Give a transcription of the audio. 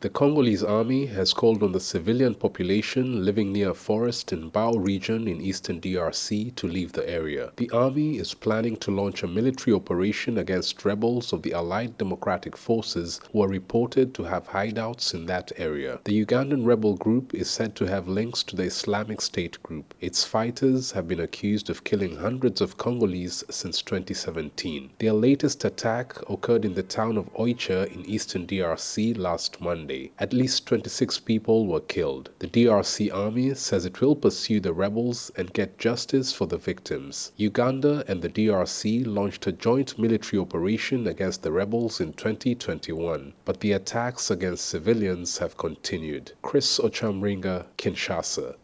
The Congolese army has called on the civilian population living near a forest in Bao region in eastern DRC to leave the area. The army is planning to launch a military operation against rebels of the Allied Democratic Forces who are reported to have hideouts in that area. The Ugandan rebel group is said to have links to the Islamic State group. Its fighters have been accused of killing hundreds of Congolese since 2017. Their latest attack occurred in the town of Oicha in eastern DRC last Monday. At least 26 people were killed. The DRC army says it will pursue the rebels and get justice for the victims. Uganda and the DRC launched a joint military operation against the rebels in 2021, but the attacks against civilians have continued. Chris Ochamringa, Kinshasa.